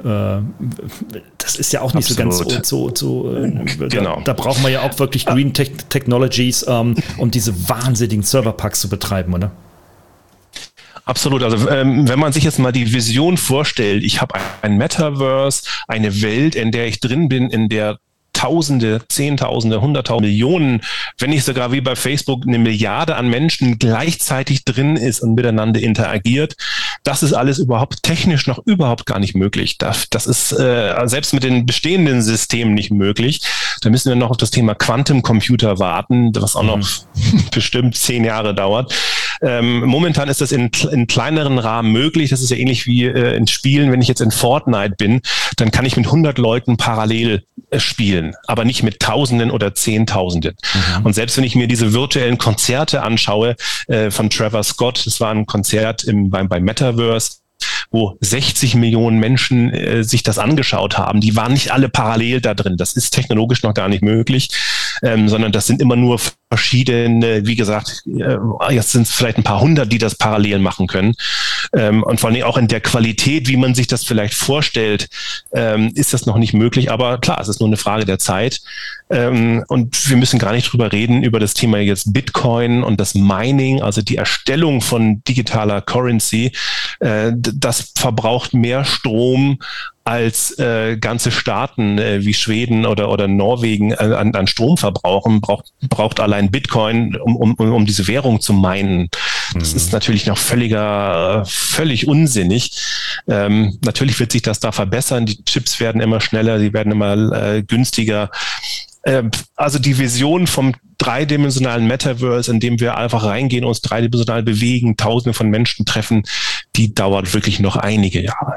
Speaker 2: Das ist ja auch nicht
Speaker 3: Absolut.
Speaker 2: Genau. Da brauchen wir ja auch wirklich Green Technologies, um diese wahnsinnigen Serverparks zu betreiben, oder?
Speaker 3: Absolut. Also wenn man sich jetzt mal die Vision vorstellt, ich habe ein Metaverse, eine Welt, in der ich drin bin, in der Tausende, Zehntausende, Hunderttausende, Millionen, wenn nicht sogar wie bei Facebook 1 Milliarde an Menschen gleichzeitig drin ist und miteinander interagiert. Das ist alles überhaupt technisch noch überhaupt gar nicht möglich. Das ist selbst mit den bestehenden Systemen nicht möglich. Da müssen wir noch auf das Thema Quantencomputer warten, was auch noch bestimmt 10 Jahre dauert. Momentan ist das in kleineren Rahmen möglich. Das ist ja ähnlich wie in Spielen. Wenn ich jetzt in Fortnite bin, dann kann ich mit 100 Leuten parallel spielen, aber nicht mit Tausenden oder Zehntausenden. Und selbst wenn ich mir diese virtuellen Konzerte anschaue von Trevor Scott, das war ein Konzert bei Metaverse, wo 60 Millionen Menschen sich das angeschaut haben. Die waren nicht alle parallel da drin. Das ist technologisch noch gar nicht möglich, sondern das sind immer nur verschiedene, wie gesagt, jetzt sind es vielleicht ein paar hundert, die das parallel machen können. Und vor allem auch in der Qualität, wie man sich das vielleicht vorstellt, ist das noch nicht möglich. Aber klar, es ist nur eine Frage der Zeit. Und wir müssen gar nicht drüber reden, über das Thema jetzt Bitcoin und das Mining, also die Erstellung von digitaler Currency. Das verbraucht mehr Strom als ganze Staaten wie Schweden oder Norwegen an Strom verbrauchen, braucht allein Bitcoin, um diese Währung zu minen. Das ist natürlich noch völlig unsinnig. Natürlich wird sich das da verbessern. Die Chips werden immer schneller, sie werden immer günstiger. Also die Vision vom dreidimensionalen Metaverse, in dem wir einfach reingehen, uns dreidimensional bewegen, Tausende von Menschen treffen, die dauert wirklich noch einige Jahre.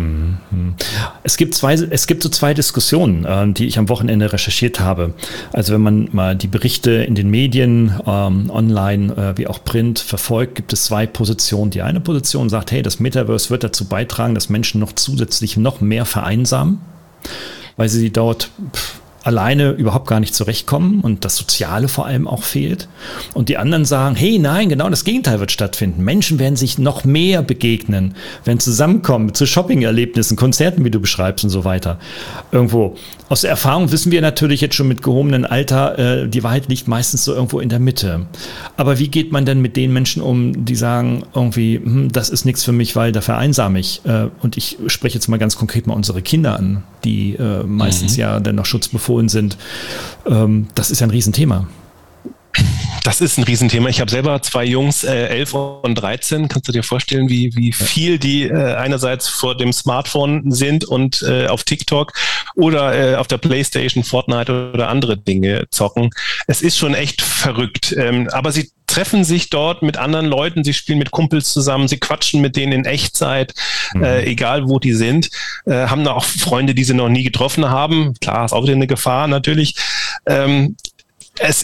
Speaker 2: Es gibt so zwei Diskussionen, die ich am Wochenende recherchiert habe. Also wenn man mal die Berichte in den Medien, online wie auch Print verfolgt, gibt es zwei Positionen. Die eine Position sagt, hey, das Metaverse wird dazu beitragen, dass Menschen noch zusätzlich noch mehr vereinsamen, weil sie dort alleine überhaupt gar nicht zurechtkommen und das Soziale vor allem auch fehlt. Und die anderen sagen, hey, nein, genau das Gegenteil wird stattfinden. Menschen werden sich noch mehr begegnen, werden zusammenkommen zu Shopping-Erlebnissen, Konzerten, wie du beschreibst und so weiter. Irgendwo. Aus der Erfahrung wissen wir natürlich jetzt schon mit gehobenem Alter, die Wahrheit liegt meistens so irgendwo in der Mitte. Aber wie geht man denn mit den Menschen um, die sagen irgendwie, das ist nichts für mich, weil da vereinsame ich. Und ich spreche jetzt mal ganz konkret mal unsere Kinder an, die meistens ja dann noch schutzbefohlen sind. Das ist ja ein Riesenthema.
Speaker 3: Das ist ein Riesenthema. Ich habe selber 2 Jungs, 11 und 13. Kannst du dir vorstellen, wie viel die einerseits vor dem Smartphone sind und auf TikTok oder auf der PlayStation, Fortnite oder andere Dinge zocken. Es ist schon echt verrückt. Aber sie treffen sich dort mit anderen Leuten, sie spielen mit Kumpels zusammen, sie quatschen mit denen in Echtzeit, egal wo die sind, haben da auch Freunde, die sie noch nie getroffen haben. Klar, ist auch wieder eine Gefahr natürlich. Es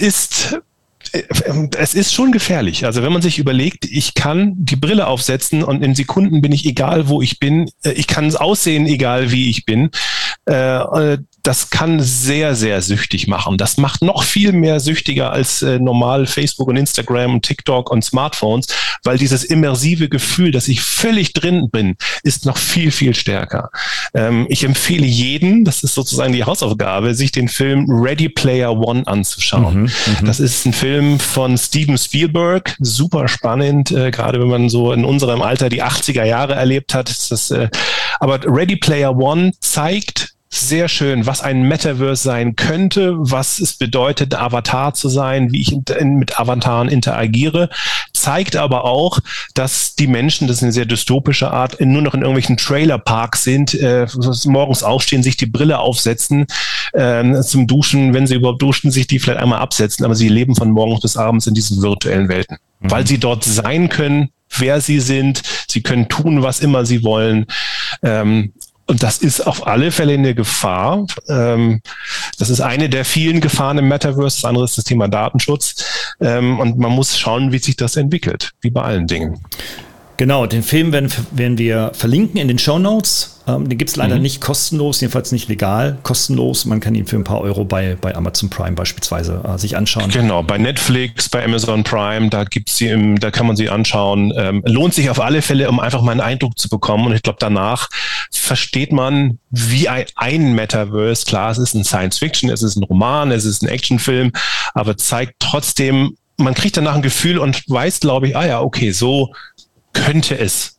Speaker 3: ist schon gefährlich. Also wenn man sich überlegt, ich kann die Brille aufsetzen und in Sekunden bin ich egal, wo ich bin. Ich kann es aussehen, egal wie ich bin. Das kann sehr, sehr süchtig machen. Das macht noch viel mehr süchtiger als normal Facebook und Instagram und TikTok und Smartphones, weil dieses immersive Gefühl, dass ich völlig drin bin, ist noch viel, viel stärker. Ich empfehle jedem, das ist sozusagen die Hausaufgabe, sich den Film Ready Player One anzuschauen. Das ist ein Film von Steven Spielberg, super spannend, gerade wenn man so in unserem Alter die 80er Jahre erlebt hat. Aber Ready Player One zeigt sehr schön, was ein Metaverse sein könnte, was es bedeutet, Avatar zu sein, wie ich mit Avataren interagiere, zeigt aber auch, dass die Menschen, das ist eine sehr dystopische Art, nur noch in irgendwelchen Trailerparks sind, morgens aufstehen, sich die Brille aufsetzen, zum Duschen, wenn sie überhaupt duschen, sich die vielleicht einmal absetzen, aber sie leben von morgens bis abends in diesen virtuellen Welten, weil sie dort sein können, wer sie sind, sie können tun, was immer sie wollen. Und das ist auf alle Fälle eine Gefahr. Das ist eine der vielen Gefahren im Metaverse. Das andere ist das Thema Datenschutz. Und man muss schauen, wie sich das entwickelt, wie bei allen Dingen.
Speaker 2: Genau, den Film werden wir verlinken in den Shownotes. Den gibt es leider nicht kostenlos, jedenfalls nicht legal, kostenlos. Man kann ihn für ein paar Euro bei Amazon Prime beispielsweise sich anschauen.
Speaker 3: Genau, bei Netflix, bei Amazon Prime, da kann man sie anschauen. Lohnt sich auf alle Fälle, um einfach mal einen Eindruck zu bekommen. Und ich glaube, danach versteht man, wie ein Metaverse, klar, es ist ein Science-Fiction, es ist ein Roman, es ist ein Actionfilm, aber zeigt trotzdem, man kriegt danach ein Gefühl und weiß, glaube ich, okay, so könnte es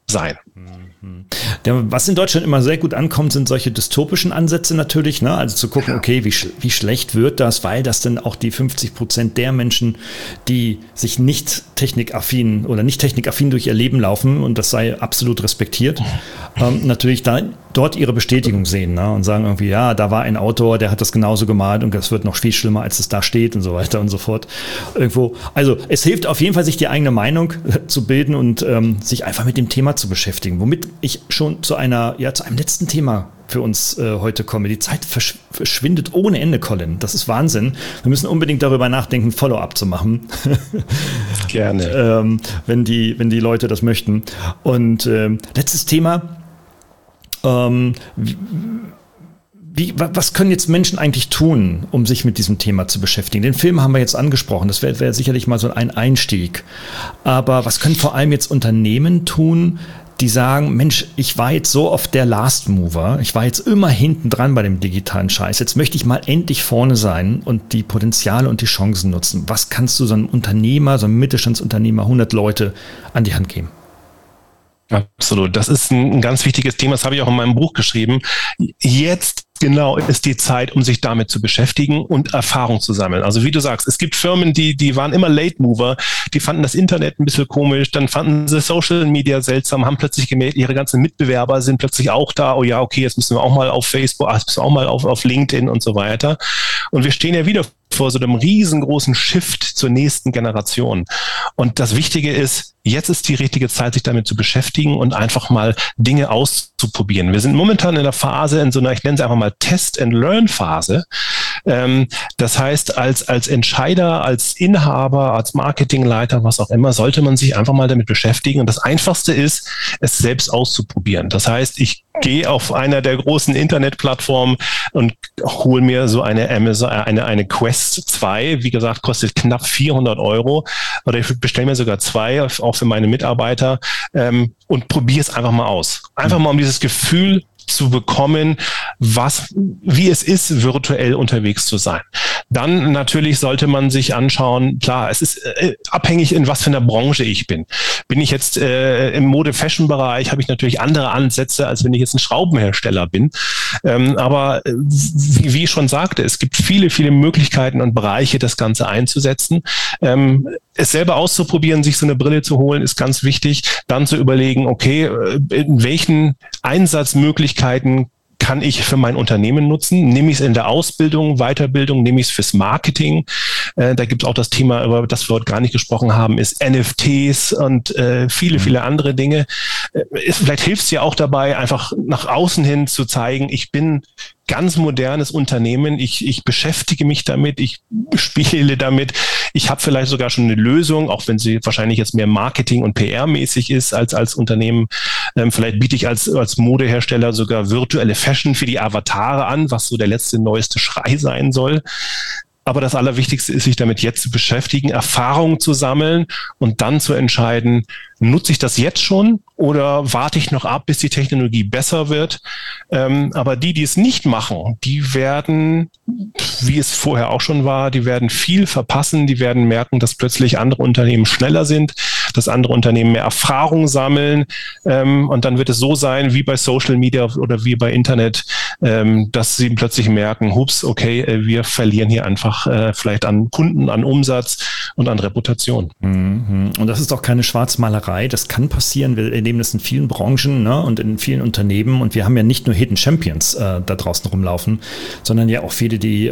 Speaker 3: sein.
Speaker 2: Was in Deutschland immer sehr gut ankommt, sind solche dystopischen Ansätze natürlich, ne? Also zu gucken, okay, wie schlecht wird das, weil das dann auch die 50% der Menschen, die sich nicht technikaffin durch ihr Leben laufen, und das sei absolut respektiert, natürlich dort ihre Bestätigung sehen, ne? Und sagen irgendwie, ja, da war ein Autor, der hat das genauso gemalt und das wird noch viel schlimmer, als es da steht und so weiter und so fort. Irgendwo. Also es hilft auf jeden Fall, sich die eigene Meinung zu bilden und sich einfach mit dem Thema zu beschäftigen, womit ich schon zu einem letzten Thema für uns heute komme. Die Zeit verschwindet ohne Ende, Colin. Das ist Wahnsinn. Wir müssen unbedingt darüber nachdenken, Follow-up zu machen.
Speaker 3: Gerne.
Speaker 2: Wenn die Leute das möchten. Und letztes Thema. Was können jetzt Menschen eigentlich tun, um sich mit diesem Thema zu beschäftigen? Den Film haben wir jetzt angesprochen, das wäre sicherlich mal so ein Einstieg. Aber was können vor allem jetzt Unternehmen tun, die sagen, Mensch, ich war jetzt so oft der Last Mover, ich war jetzt immer hinten dran bei dem digitalen Scheiß, jetzt möchte ich mal endlich vorne sein und die Potenziale und die Chancen nutzen. Was kannst du so einem Unternehmer, so einem Mittelstandsunternehmer, 100 Leute an die Hand geben?
Speaker 3: Absolut. Das ist ein ganz wichtiges Thema. Das habe ich auch in meinem Buch geschrieben. Jetzt genau ist die Zeit, um sich damit zu beschäftigen und Erfahrung zu sammeln. Also wie du sagst, es gibt Firmen, die waren immer Late Mover, die fanden das Internet ein bisschen komisch, dann fanden sie Social Media seltsam, haben plötzlich gemerkt, ihre ganzen Mitbewerber sind plötzlich auch da. Oh ja, okay, jetzt müssen wir auch mal auf Facebook, jetzt müssen wir auch mal auf LinkedIn und so weiter. Und wir stehen ja wieder vor so einem riesengroßen Shift zur nächsten Generation. Und das Wichtige ist, jetzt ist die richtige Zeit, sich damit zu beschäftigen und einfach mal Dinge auszuprobieren. Wir sind momentan in der Phase, in so einer, ich nenne es einfach mal Test-and-Learn-Phase. Das heißt, als Entscheider, als Inhaber, als Marketingleiter, was auch immer, sollte man sich einfach mal damit beschäftigen. Und das Einfachste ist, es selbst auszuprobieren. Das heißt, ich gehe auf einer der großen Internetplattformen und hole mir so eine Amazon, eine Quest 2. Wie gesagt, kostet knapp 400 €. Oder ich bestelle mir sogar 2, auch für meine Mitarbeiter, und probiere es einfach mal aus. Einfach mal, um dieses Gefühl zu bekommen, wie es ist, virtuell unterwegs zu sein. Dann natürlich sollte man sich anschauen, klar, es ist abhängig, in was für einer Branche ich bin. Bin ich jetzt im Mode-Fashion-Bereich, habe ich natürlich andere Ansätze, als wenn ich jetzt ein Schraubenhersteller bin. Aber wie ich schon sagte, es gibt viele, viele Möglichkeiten und Bereiche, das Ganze einzusetzen. Es selber auszuprobieren, sich so eine Brille zu holen, ist ganz wichtig. Dann zu überlegen, okay, in welchen Einsatzmöglichkeiten kann ich für mein Unternehmen nutzen? Nehme ich es in der Ausbildung, Weiterbildung, nehme ich es fürs Marketing? Da gibt es auch das Thema, über das wir heute gar nicht gesprochen haben, ist NFTs und viele, viele andere Dinge. Vielleicht hilft es ja auch dabei, einfach nach außen hin zu zeigen, ich bin ganz modernes Unternehmen, ich beschäftige mich damit, ich spiele damit, ich habe vielleicht sogar schon eine Lösung, auch wenn sie wahrscheinlich jetzt mehr Marketing- und PR-mäßig ist als Unternehmen. Vielleicht biete ich als Modehersteller sogar virtuelle Fashion für die Avatare an, was so der letzte, neueste Schrei sein soll. Aber das Allerwichtigste ist, sich damit jetzt zu beschäftigen, Erfahrungen zu sammeln und dann zu entscheiden, nutze ich das jetzt schon oder warte ich noch ab, bis die Technologie besser wird? Aber die es nicht machen, die werden, wie es vorher auch schon war, die werden viel verpassen, die werden merken, dass plötzlich andere Unternehmen schneller sind, dass andere Unternehmen mehr Erfahrung sammeln. Und dann wird es so sein, wie bei Social Media oder wie bei Internet, dass sie plötzlich merken, hups, okay, wir verlieren hier einfach vielleicht an Kunden, an Umsatz und an Reputation.
Speaker 2: Und das ist auch keine Schwarzmalerei, das kann passieren. Wir erleben das in vielen Branchen, ne, und in vielen Unternehmen, und wir haben ja nicht nur Hidden Champions da draußen rumlaufen, sondern ja auch viele, die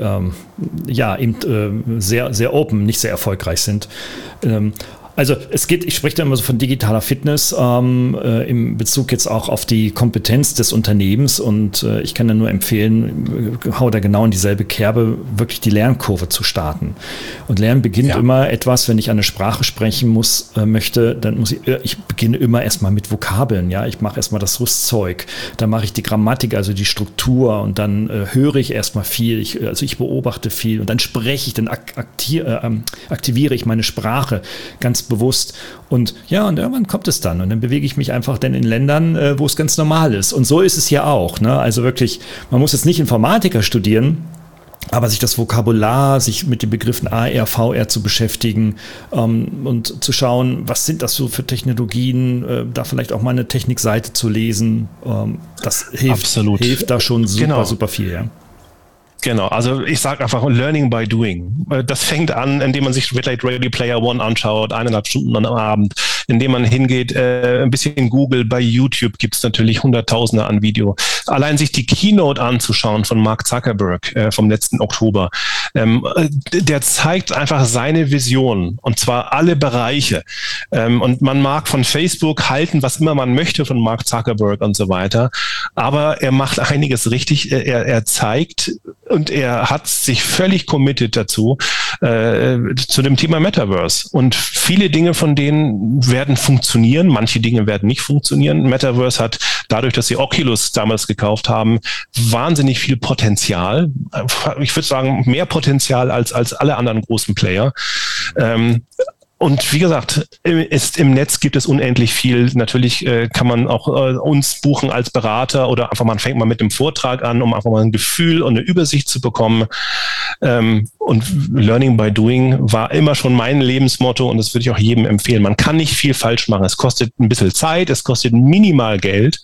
Speaker 2: sehr, sehr open, nicht sehr erfolgreich sind. Also ich spreche da immer so von digitaler Fitness im Bezug jetzt auch auf die Kompetenz des Unternehmens, und ich kann da nur empfehlen, hau da genau in dieselbe Kerbe, wirklich die Lernkurve zu starten. Und Lernen beginnt immer etwas, wenn ich eine Sprache sprechen möchte, dann muss ich beginne immer erstmal mit Vokabeln, ja, ich mache erstmal das Rüstzeug, dann mache ich die Grammatik, also die Struktur, und dann höre ich erstmal viel, ich beobachte viel, und dann spreche ich, dann aktiviere ich meine Sprache ganz bewusst, und irgendwann kommt es dann, und dann bewege ich mich einfach dann in Ländern, wo es ganz normal ist, und so ist es hier auch, ne? Also wirklich, man muss jetzt nicht Informatiker studieren, Aber sich das Vokabular, sich mit den Begriffen AR, VR zu beschäftigen und zu schauen, was sind das so für Technologien, da vielleicht auch mal eine Technikseite zu lesen, das hilft da schon super viel, ja.
Speaker 3: Genau, also ich sage einfach Learning by Doing. Das fängt an, indem man sich vielleicht Ready Player One anschaut, 1,5 Stunden am Abend, indem man hingeht, ein bisschen Google, bei YouTube gibt es natürlich Hunderttausende an Video. Allein sich die Keynote anzuschauen von Mark Zuckerberg vom letzten Oktober, der zeigt einfach seine Vision, und zwar alle Bereiche. Und man mag von Facebook halten, was immer man möchte von Mark Zuckerberg und so weiter, aber er macht einiges richtig. Er zeigt, und er hat sich völlig committed dazu, zu dem Thema Metaverse. Und viele Dinge von denen werden funktionieren, manche Dinge werden nicht funktionieren. Metaverse hat dadurch, dass sie Oculus damals gekauft haben, wahnsinnig viel Potenzial. Ich würde sagen, mehr Potenzial als alle anderen großen Player. Und wie gesagt, im Netz gibt es unendlich viel. Natürlich kann man auch uns buchen als Berater oder einfach man fängt mal mit dem Vortrag an, um einfach mal ein Gefühl und eine Übersicht zu bekommen. Und Learning by Doing war immer schon mein Lebensmotto, und das würde ich auch jedem empfehlen. Man kann nicht viel falsch machen. Es kostet ein bisschen Zeit, es kostet minimal Geld.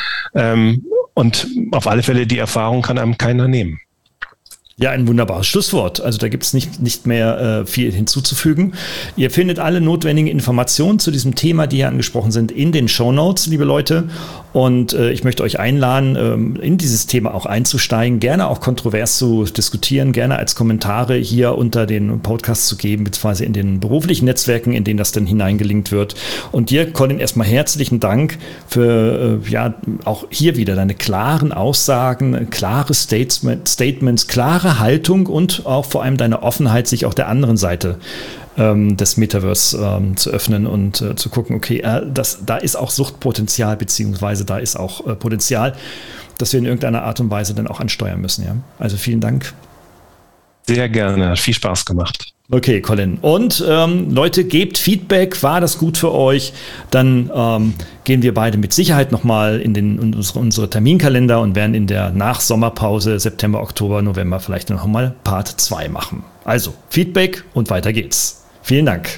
Speaker 3: Und auf alle Fälle, die Erfahrung kann einem keiner nehmen.
Speaker 2: Ja, ein wunderbares Schlusswort. Also da gibt es nicht mehr viel hinzuzufügen. Ihr findet alle notwendigen Informationen zu diesem Thema, die hier angesprochen sind, in den Shownotes, liebe Leute. Und ich möchte euch einladen, in dieses Thema auch einzusteigen, gerne auch kontrovers zu diskutieren, gerne als Kommentare hier unter den Podcasts zu geben, beziehungsweise in den beruflichen Netzwerken, in denen das dann hineingelinkt wird. Und dir, Colin, erstmal herzlichen Dank für auch hier wieder deine klaren Aussagen, klare Statements, klare Haltung und auch vor allem deine Offenheit, sich auch der anderen Seite des Metaverse zu öffnen und zu gucken, okay, da ist auch Suchtpotenzial, beziehungsweise da ist auch Potenzial, das wir in irgendeiner Art und Weise dann auch ansteuern müssen. Ja? Also vielen Dank.
Speaker 3: Sehr gerne, hat viel Spaß gemacht.
Speaker 2: Okay, Colin. Und Leute, gebt Feedback, war das gut für euch? Dann gehen wir beide mit Sicherheit nochmal in unsere Terminkalender und werden in der Nach-Sommerpause September, Oktober, November vielleicht nochmal Part 2 machen. Also Feedback und weiter geht's. Vielen Dank.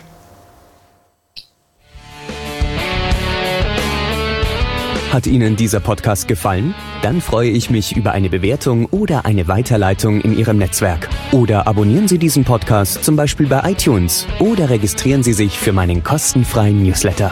Speaker 1: Hat Ihnen dieser Podcast gefallen? Dann freue ich mich über eine Bewertung oder eine Weiterleitung in Ihrem Netzwerk. Oder abonnieren Sie diesen Podcast zum Beispiel bei iTunes oder registrieren Sie sich für meinen kostenfreien Newsletter.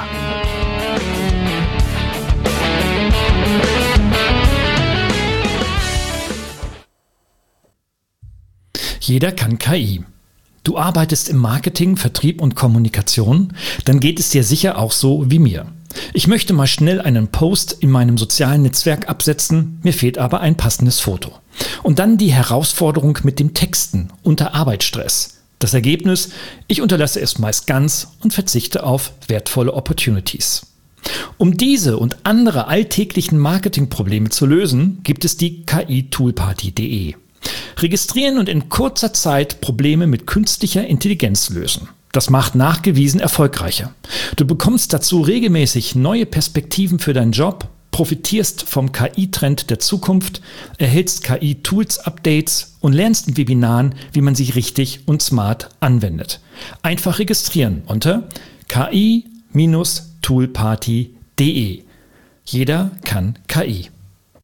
Speaker 2: Jeder kann KI. Du arbeitest im Marketing, Vertrieb und Kommunikation? Dann geht es dir sicher auch so wie mir. Ich möchte mal schnell einen Post in meinem sozialen Netzwerk absetzen, mir fehlt aber ein passendes Foto. Und dann die Herausforderung mit dem Texten unter Arbeitsstress. Das Ergebnis: Ich unterlasse es meist ganz und verzichte auf wertvolle Opportunities. Um diese und andere alltäglichen Marketingprobleme zu lösen, gibt es die KI-Toolparty.de. Registrieren und in kurzer Zeit Probleme mit künstlicher Intelligenz lösen. Das macht nachgewiesen erfolgreicher. Du bekommst dazu regelmäßig neue Perspektiven für deinen Job, profitierst vom KI-Trend der Zukunft, erhältst KI-Tools-Updates und lernst in Webinaren, wie man sie richtig und smart anwendet. Einfach registrieren unter ki-toolparty.de. Jeder kann KI.